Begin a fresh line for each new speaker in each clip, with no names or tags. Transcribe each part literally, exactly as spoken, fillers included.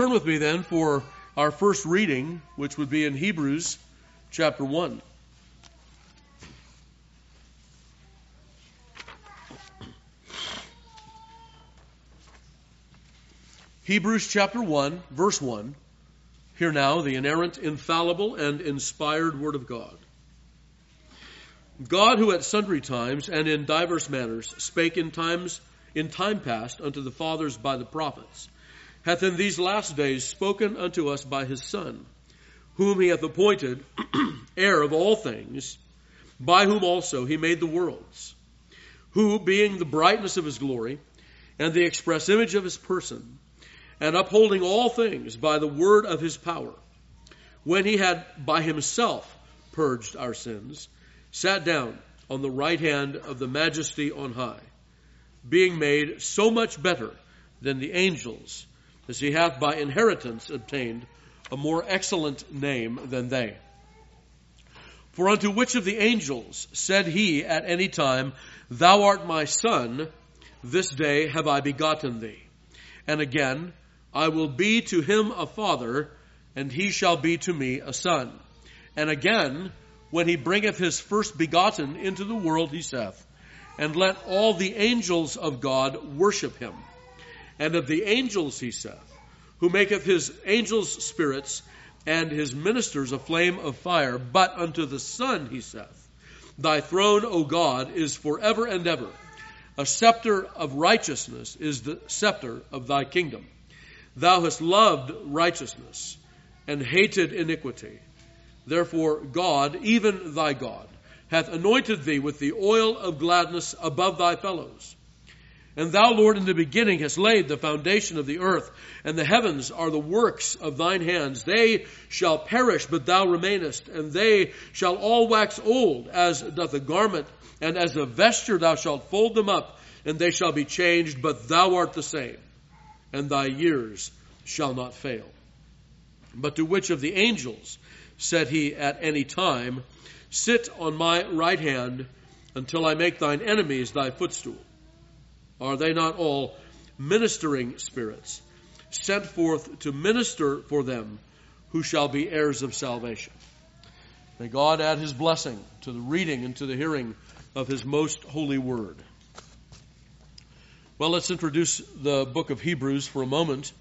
Turn with me then for our first reading, which would be in Hebrews chapter one. Hebrews chapter one, verse one. Hear now the inerrant, infallible, and inspired word of God. God, who at sundry times and in divers manners spake in times in time past unto the fathers by the prophets, hath in these last days spoken unto us by his Son, whom he hath appointed heir of all things, by whom also he made the worlds, who, being the brightness of his glory and the express image of his person, and upholding all things by the word of his power, when he had by himself purged our sins, sat down on the right hand of the majesty on high, being made so much better than the angels, as he hath by inheritance obtained a more excellent name than they. For unto which of the angels said he at any time, Thou art my son, this day have I begotten thee? And again, I will be to him a father, and he shall be to me a son. And again, when he bringeth his first begotten into the world, he saith, And let all the angels of God worship him. And of the angels, he saith, who maketh his angels spirits, and his ministers a flame of fire. But unto the Son, he saith, Thy throne, O God, is forever and ever. A scepter of righteousness is the scepter of thy kingdom. Thou hast loved righteousness and hated iniquity. Therefore God, even thy God, hath anointed thee with the oil of gladness above thy fellows. And thou, Lord, in the beginning hast laid the foundation of the earth, and the heavens are the works of thine hands. They shall perish, but thou remainest, and they shall all wax old, as doth a garment, and as a vesture thou shalt fold them up, and they shall be changed, but thou art the same, and thy years shall not fail. But to which of the angels said he at any time, Sit on my right hand until I make thine enemies thy footstool? Are they not all ministering spirits, sent forth to minister for them who shall be heirs of salvation? May God add his blessing to the reading and to the hearing of his most holy word. Well, let's introduce the book of Hebrews for a moment.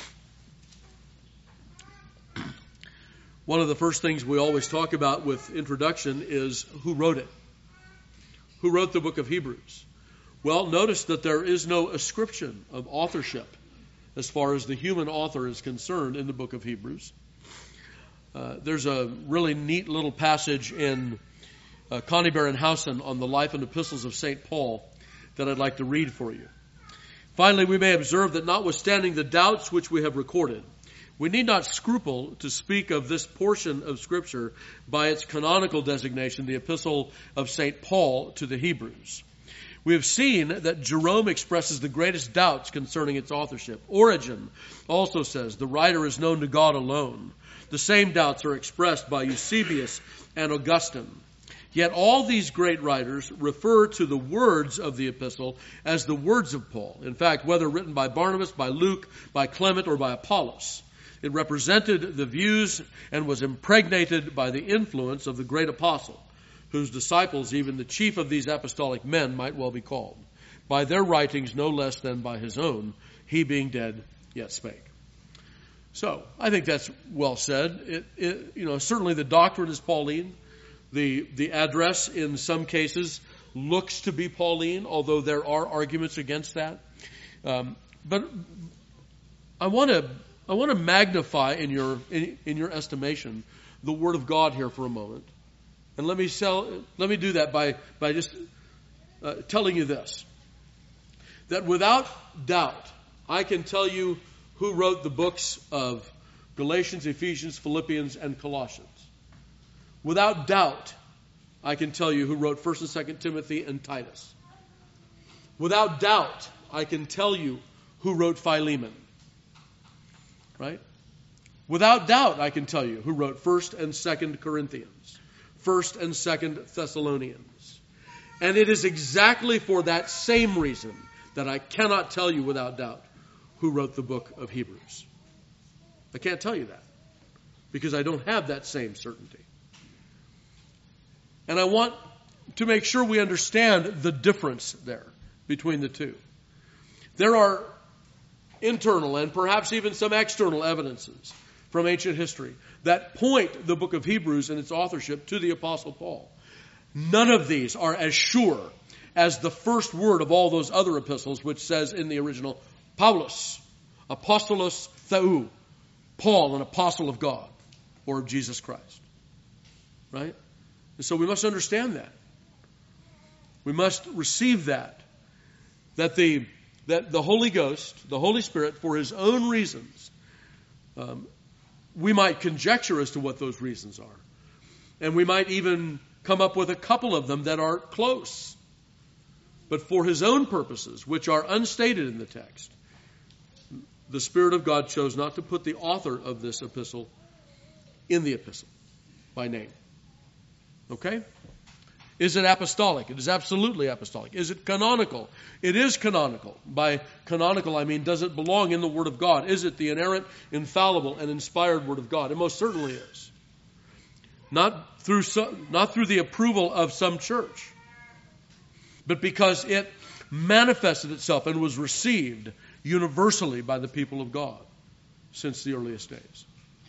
One of the first things we always talk about with introduction is who wrote it. Who wrote the book of Hebrews? Well, notice that there is no ascription of authorship as far as the human author is concerned in the book of Hebrews. Uh, there's a really neat little passage in uh, Connie Barrenhausen on the life and epistles of Saint Paul that I'd like to read for you. Finally, we may observe that notwithstanding the doubts which we have recorded, we need not scruple to speak of this portion of Scripture by its canonical designation, the Epistle of Saint Paul to the Hebrews. We have seen that Jerome expresses the greatest doubts concerning its authorship. Origen also says the writer is known to God alone. The same doubts are expressed by Eusebius and Augustine. Yet all these great writers refer to the words of the epistle as the words of Paul. In fact, whether written by Barnabas, by Luke, by Clement, or by Apollos, it represented the views and was impregnated by the influence of the great apostle, whose disciples, even the chief of these apostolic men, might well be called. By their writings, no less than by his own, he being dead yet spake. So, I think that's well said. It, it, you know, certainly the doctrine is Pauline. The, the address in some cases looks to be Pauline, although there are arguments against that. Um, but I want to I want to magnify in your in, in your estimation the Word of God here for a moment, and let me sell, let me do that by by just uh, telling you this: that without doubt, I can tell you who wrote the books of Galatians, Ephesians, Philippians, and Colossians. Without doubt, I can tell you who wrote First and Second Timothy and Titus. Without doubt, I can tell you who wrote Philemon. Right? Without doubt, I can tell you who wrote First and Second Corinthians, First and Second Thessalonians. And it is exactly for that same reason that I cannot tell you without doubt who wrote the book of Hebrews. I can't tell you that because I don't have that same certainty. And I want to make sure we understand the difference there between the two. There are internal and perhaps even some external evidences from ancient history that point the book of Hebrews and its authorship to the Apostle Paul. None of these are as sure as the first word of all those other epistles, which says in the original, Paulus, apostolos theou, Paul, an apostle of God or of Jesus Christ. Right? And so we must understand that. We must receive that. That the, that the Holy Ghost, the Holy Spirit, for His own reasons, um, we might conjecture as to what those reasons are. And we might even come up with a couple of them that are close. But for His own purposes, which are unstated in the text, the Spirit of God chose not to put the author of this epistle in the epistle by name. Okay? Is it apostolic? It is absolutely apostolic. Is it canonical? It is canonical. By canonical, I mean, does it belong in the Word of God? Is it the inerrant, infallible, and inspired Word of God? It most certainly is. Not through some, not through the approval of some church, but because it manifested itself and was received universally by the people of God since the earliest days.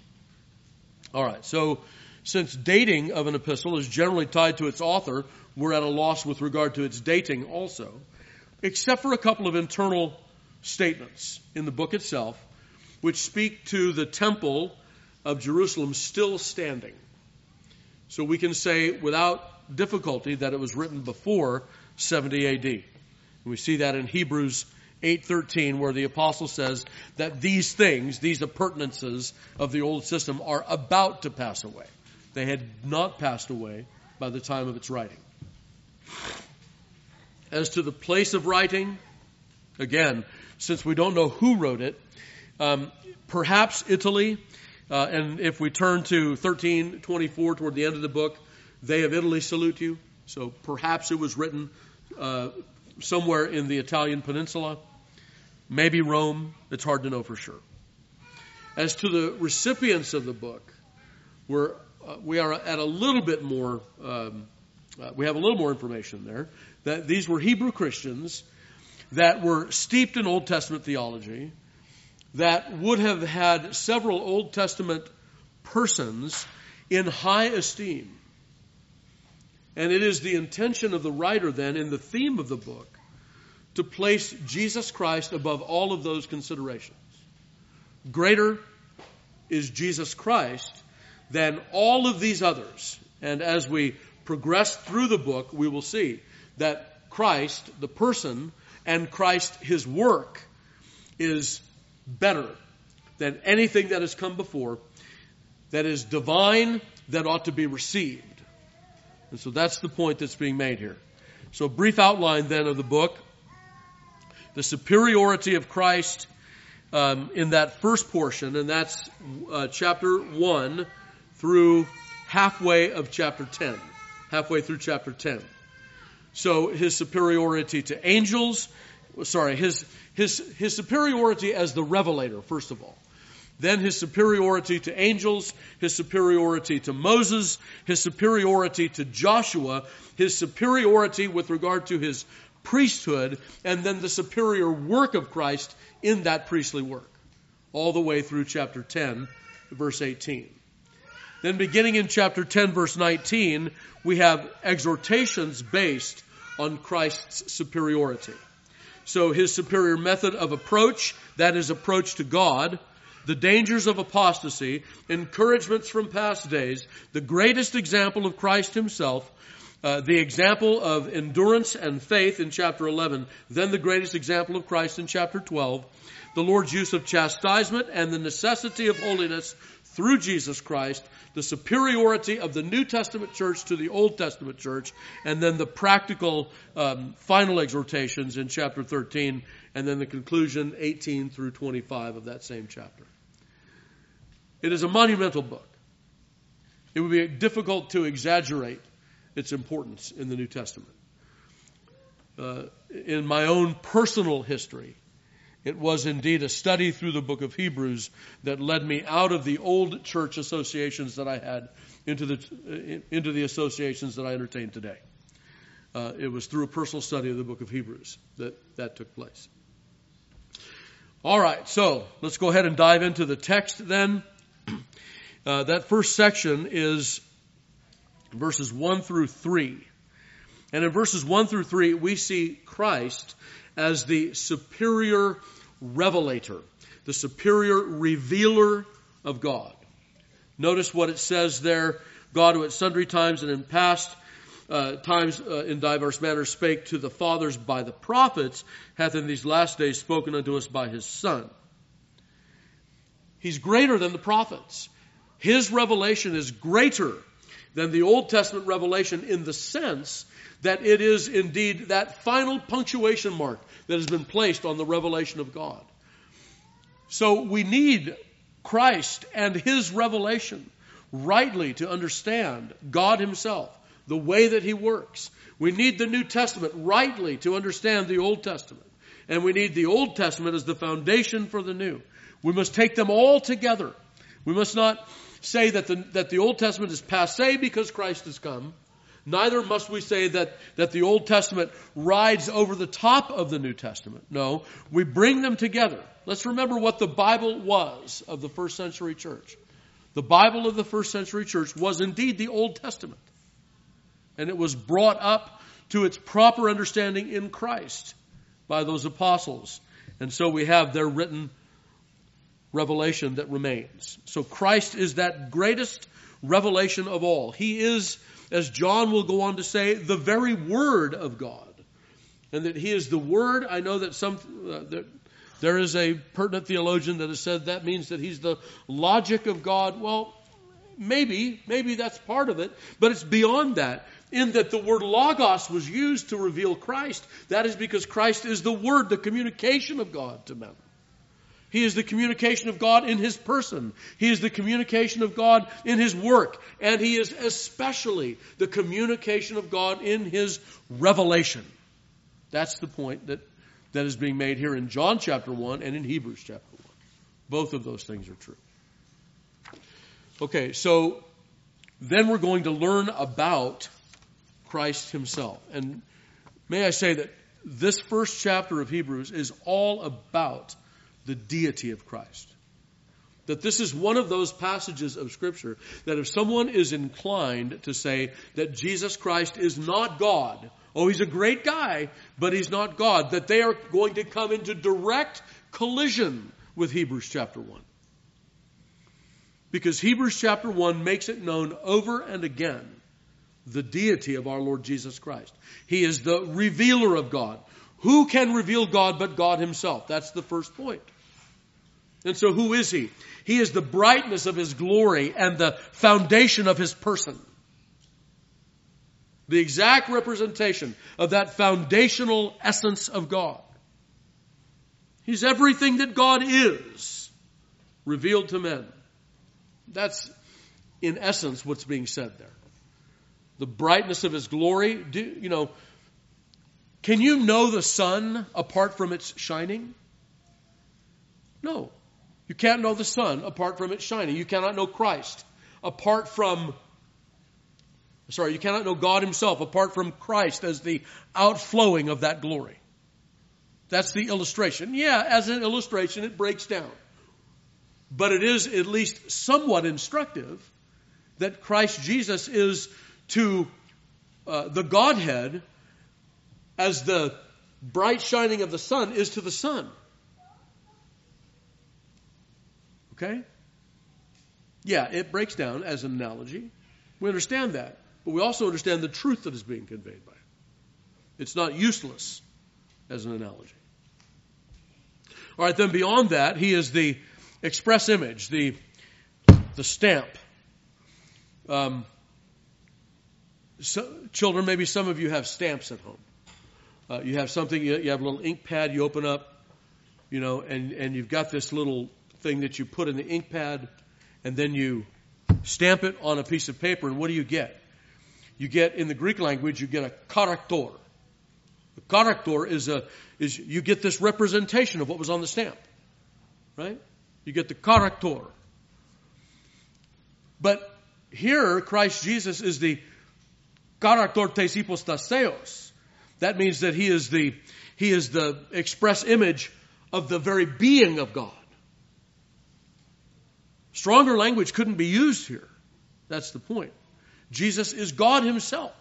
All right, so since dating of an epistle is generally tied to its author, we're at a loss with regard to its dating also, except for a couple of internal statements in the book itself, which speak to the temple of Jerusalem still standing. So we can say without difficulty that it was written before seventy A D. And we see that in Hebrews eight thirteen, where the apostle says that these things, these appurtenances of the old system, are about to pass away. They had not passed away by the time of its writing. As to the place of writing, again, since we don't know who wrote it, um, perhaps Italy, uh, and if we turn to thirteen twenty-four toward the end of the book, they of Italy salute you. So perhaps it was written uh, somewhere in the Italian peninsula, maybe Rome. It's hard to know for sure. As to the recipients of the book, we're Uh, we are at a little bit more, um, uh, we have a little more information there, that these were Hebrew Christians that were steeped in Old Testament theology, that would have had several Old Testament persons in high esteem. And it is the intention of the writer then, in the theme of the book, to place Jesus Christ above all of those considerations. Greater is Jesus Christ than all of these others. And as we progress through the book, we will see that Christ, the person, and Christ, His work, is better than anything that has come before, that is divine, that ought to be received. And so that's the point that's being made here. So a brief outline then of the book. The superiority of Christ um, in that first portion, and that's uh, chapter one, through halfway of chapter ten. Halfway through chapter ten. So his superiority to angels, sorry, his, his, his superiority as the revelator, first of all. Then his superiority to angels, his superiority to Moses, his superiority to Joshua, his superiority with regard to his priesthood, and then the superior work of Christ in that priestly work. All the way through chapter ten, verse eighteen. Then beginning in chapter ten, verse nineteen, we have exhortations based on Christ's superiority. So his superior method of approach, that is approach to God, the dangers of apostasy, encouragements from past days, the greatest example of Christ himself, uh, the example of endurance and faith in chapter eleven, then the greatest example of Christ in chapter twelve, the Lord's use of chastisement and the necessity of holiness through Jesus Christ, the superiority of the New Testament church to the Old Testament church, and then the practical um, final exhortations in chapter thirteen, and then the conclusion eighteen through twenty-five of that same chapter. It is a monumental book. It would be difficult to exaggerate its importance in the New Testament. Uh, in my own personal history, It was indeed a study through the book of Hebrews that led me out of the old church associations that I had into the into the associations that I entertain today. Uh, it was through a personal study of the book of Hebrews that that took place. All right, so let's go ahead and dive into the text then. Uh, that first section is verses one through three. And in verses one through three, we see Christ as the superior revelator, the superior revealer of God. Notice what it says there. God, who at sundry times and in past uh, times uh, in diverse manners spake to the fathers by the prophets, hath in these last days spoken unto us by his Son. He's greater than the prophets. His revelation is greater than the Old Testament revelation in the sense that it is indeed that final punctuation mark that has been placed on the revelation of God. So we need Christ and his revelation rightly to understand God himself, the way that he works. We need the New Testament rightly to understand the Old Testament. And we need the Old Testament as the foundation for the New. We must take them all together. We must not say that the, that the Old Testament is passé because Christ has come. Neither must we say that, that the Old Testament rides over the top of the New Testament. No, we bring them together. Let's remember what the Bible was of the first century church. The Bible of the first century church was indeed the Old Testament. And it was brought up to its proper understanding in Christ by those apostles. And so we have their written revelation that remains. So Christ is that greatest revelation of all. He is, as John will go on to say, the very Word of God. And that he is the Word. I know that some uh, that there is a pertinent theologian that has said that means that he's the logic of God. Well, maybe, maybe that's part of it. But it's beyond that. In that the word logos was used to reveal Christ. That is because Christ is the Word, the communication of God to men. He is the communication of God in his person. He is the communication of God in his work. And he is especially the communication of God in his revelation. That's the point that, that is being made here in John chapter one and in Hebrews chapter one. Both of those things are true. Okay, so then we're going to learn about Christ himself. And may I say that this first chapter of Hebrews is all about the deity of Christ. That this is one of those passages of Scripture that if someone is inclined to say that Jesus Christ is not God, oh, he's a great guy, but he's not God, that they are going to come into direct collision with Hebrews chapter one. Because Hebrews chapter one makes it known over and again the deity of our Lord Jesus Christ. He is the revealer of God. Who can reveal God but God himself? That's the first point. And so who is he? He is the brightness of his glory and the foundation of his person. The exact representation of that foundational essence of God. He's everything that God is, revealed to men. That's, in essence, what's being said there. The brightness of his glory. Do, you know, can you know the sun apart from its shining? No. You can't know the sun apart from its shining. You cannot know Christ apart from, sorry, you cannot know God himself apart from Christ as the outflowing of that glory. That's the illustration. Yeah, as an illustration, it breaks down. But it is at least somewhat instructive that Christ Jesus is to uh, the Godhead as the bright shining of the sun is to the sun. Okay? Yeah, it breaks down as an analogy. We understand that. But we also understand the truth that is being conveyed by it. It's not useless as an analogy. All right, then beyond that, he is the express image, the, the stamp. Um, so, children, maybe some of you have stamps at home. Uh, you have something, you, you have a little ink pad you open up, you know, and, and you've got this little thing that you put in the ink pad, and then you stamp it on a piece of paper, and what do you get? You get, in the Greek language, you get a character. The character is a is you get this representation of what was on the stamp, right? You get the character. But here, Christ Jesus is the character tes hypostaseos. That means that he is the he is the express image of the very being of God. Stronger language couldn't be used here. That's the point. Jesus is God himself.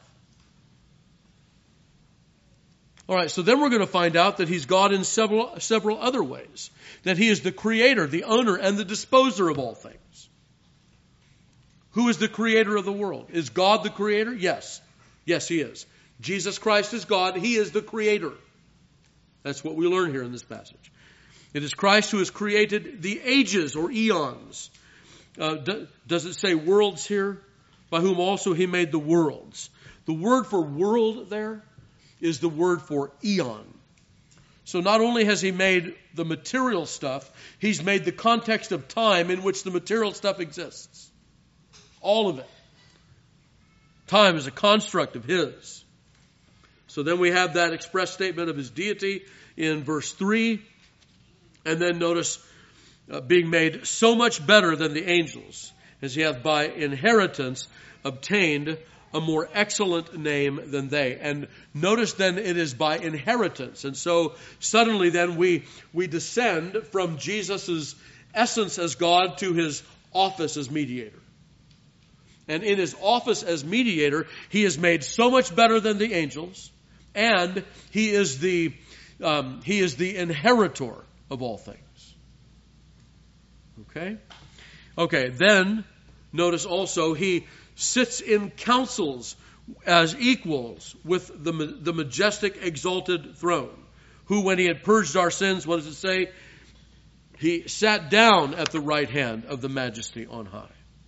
All right, so then we're going to find out that he's God in several several other ways. That he is the creator, the owner, and the disposer of all things. Who is the creator of the world? Is God the creator? Yes. Yes, he is. Jesus Christ is God. He is the creator. That's what we learn here in this passage. It is Christ who has created the ages or eons. Uh, do, does it say worlds here? By whom also he made the worlds. The word for world there is the word for eon. So not only has he made the material stuff, he's made the context of time in which the material stuff exists. All of it. Time is a construct of his. So then we have that express statement of his deity in verse three. And then notice uh, being made so much better than the angels, as he hath by inheritance obtained a more excellent name than they. And notice then it is by inheritance. And so suddenly then we, we descend from Jesus' essence as God to his office as mediator. And in his office as mediator, he is made so much better than the angels, and he is the um, he is the inheritor of all things. Okay? Okay, then notice also he sits in councils as equals with the, the majestic exalted throne, who when he had purged our sins, what does it say? He sat down at the right hand of the majesty on high.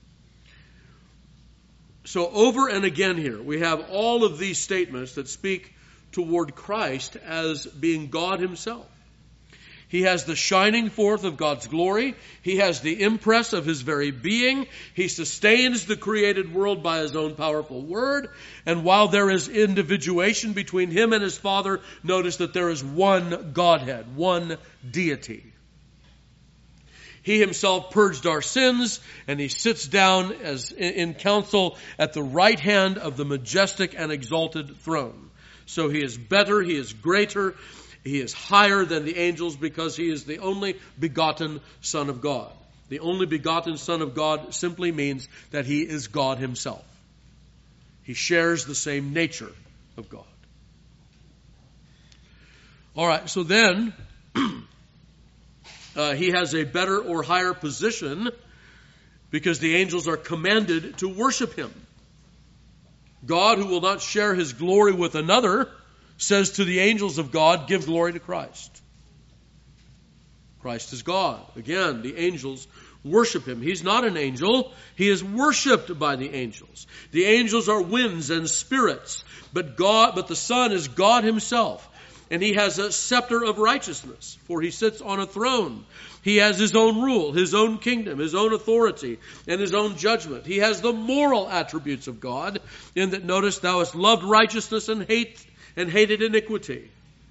So over and again here, we have all of these statements that speak toward Christ as being God himself. He has the shining forth of God's glory. He has the impress of his very being. He sustains the created world by his own powerful word. And while there is individuation between him and his Father, notice that there is one Godhead, one deity. He himself purged our sins, and he sits down as in council at the right hand of the majestic and exalted throne. So he is better, he is greater, he is higher than the angels because he is the only begotten Son of God. The only begotten Son of God simply means that he is God himself. He shares the same nature of God. All right, so then uh, he has a better or higher position because the angels are commanded to worship him. God, who will not share his glory with another, says to the angels of God, give glory to Christ. Christ is God. Again, the angels worship him. He's not an angel. He is worshipped by the angels. The angels are winds and spirits, but God, but the Son is God himself. And he has a scepter of righteousness, for he sits on a throne. He has his own rule, his own kingdom, his own authority, and his own judgment. He has the moral attributes of God, in that, notice, thou hast loved righteousness and hate and hated iniquity.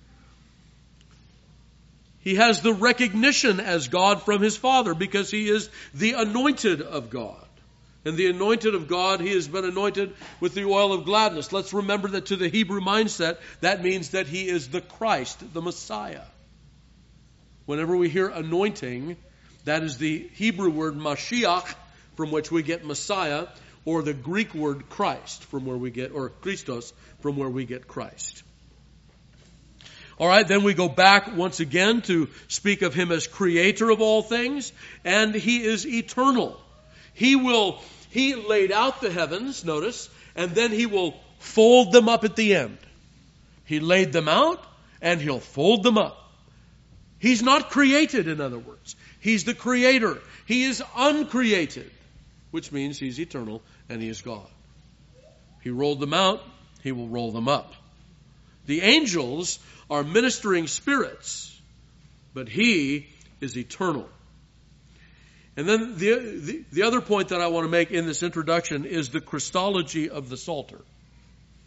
He has the recognition as God from his Father, because he is the anointed of God. And the anointed of God, he has been anointed with the oil of gladness. Let's remember that to the Hebrew mindset, that means that he is the Christ, the Messiah. Whenever we hear anointing, that is the Hebrew word Mashiach, from which we get Messiah, or the Greek word Christ, from where we get, or Christos, from where we get Christ. All right, then we go back once again to speak of him as creator of all things, and he is eternal. He will, he laid out the heavens, notice, and then he will fold them up at the end. He laid them out, and he'll fold them up. He's not created, in other words. He's the creator. He is uncreated, which means he's eternal and he is God. He rolled them out, he will roll them up. The angels are ministering spirits, but he is eternal. And then the, the, the other point that I want to make in this introduction is the Christology of the Psalter.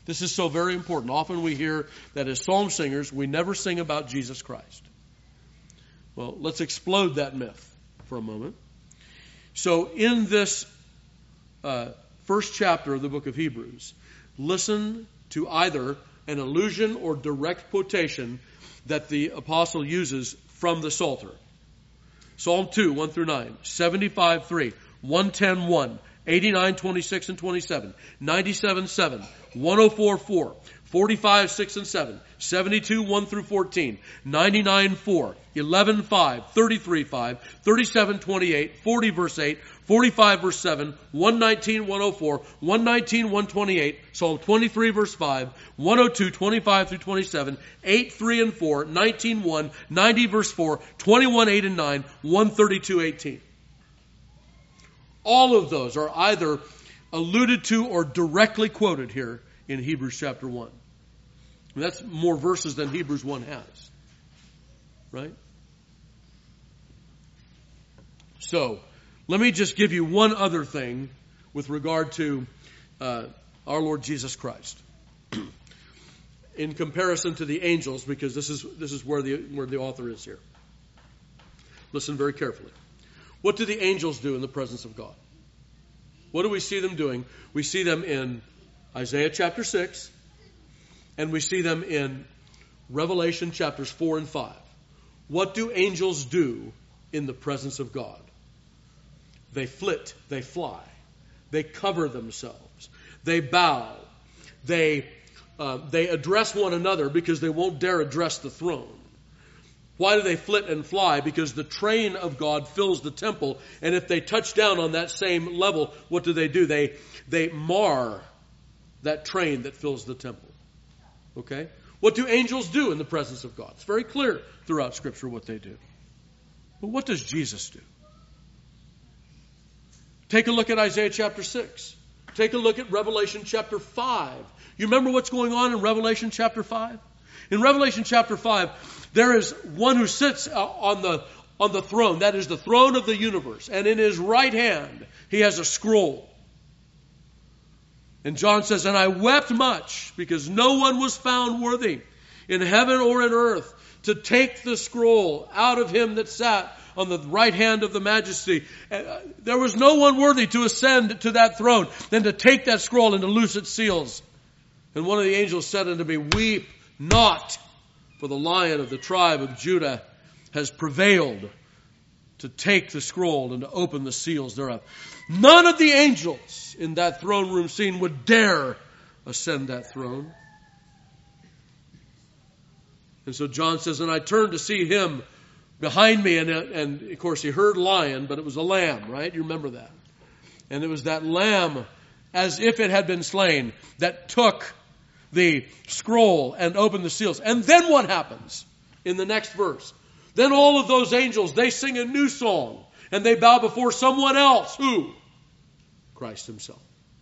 This is so very important. Often we hear that as psalm singers, we never sing about Jesus Christ. Well, let's explode that myth for a moment. So in this uh, first chapter of the book of Hebrews, listen to either an allusion or direct quotation that the apostle uses from the Psalter. Psalm two, one through nine, seventy-five, three, one ten, one, eighty-nine, twenty-six and twenty-seven, ninety-seven, seven, one oh four, four, forty-five, six and seven, seventy-two, one through fourteen, ninety-nine, four, eleven, five, thirty-three, five, thirty-seven, twenty-eight, forty, verse eight, forty-five, verse seven, one nineteen, one oh four, one nineteen, one twenty-eight, Psalm twenty-three, verse five, one oh two, twenty-five through twenty-seven, eight, three and four, nineteen, one, ninety, verse four, twenty-one, eight and nine, one thirty-two, eighteen. All of those are either alluded to or directly quoted here in Hebrews chapter one. I mean, that's more verses than Hebrews one has. Right? So, let me just give you one other thing with regard to uh, our Lord Jesus Christ. In comparison to the angels, because this is this is where the where the author is here. Listen very carefully. What do the angels do in the presence of God? What do we see them doing? We see them in Isaiah chapter six, and we see them in Revelation chapters four and five. What do angels do in the presence of God? They flit, they fly, they cover themselves, they bow, they uh, they address one another because they won't dare address the throne. Why do they flit and fly? Because the train of God fills the temple, and if they touch down on that same level, what do they do? They they mar that train that fills the temple. Okay? What do angels do in the presence of God? It's very clear throughout Scripture what they do. But what does Jesus do? Take a look at Isaiah chapter six. Take a look at Revelation chapter five. You remember what's going on in Revelation chapter five? In Revelation chapter five, there is one who sits on the on the throne. That is the throne of the universe. And in his right hand, he has a scroll. And John says, and I wept much because no one was found worthy in heaven or in earth to take the scroll out of him that sat on the right hand of the majesty. There was no one worthy to ascend to that throne than to take that scroll and to loose its seals. And one of the angels said unto me, weep not, for the Lion of the tribe of Judah has prevailed to take the scroll and to open the seals thereof. None of the angels in that throne room scene would dare ascend that throne. And so John says, and I turned to see him behind me, and, and of course he heard lion, but it was a lamb, right? You remember that. And it was that lamb, as if it had been slain, that took the scroll and opened the seals. And then what happens in the next verse? Then all of those angels, they sing a new song, and they bow before someone else. Who? Christ himself.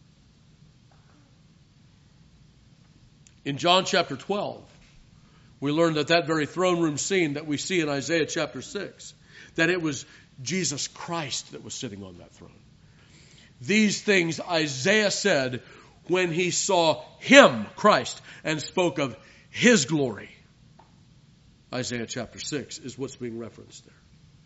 In John chapter twelve, we learn that that very throne room scene that we see in Isaiah chapter six, that it was Jesus Christ that was sitting on that throne. These things Isaiah said when he saw him, Christ, and spoke of his glory. Isaiah chapter six is what's being referenced there.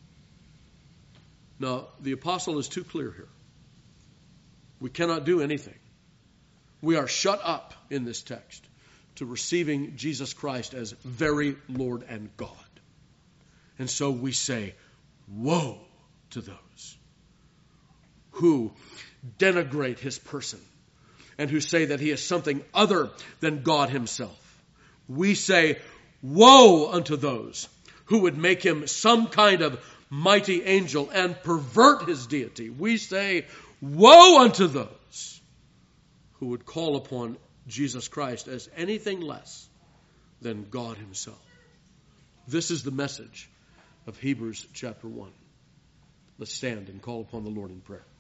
Now, the apostle is too clear here. We cannot do anything. We are shut up in this text to receiving Jesus Christ as very Lord and God. And so we say, woe to those who denigrate his person and who say that he is something other than God himself. We say, woe unto those who would make him some kind of mighty angel and pervert his deity. We say, woe unto those who would call upon Jesus Christ as anything less than God himself. This is the message of Hebrews chapter one. Let's stand and call upon the Lord in prayer.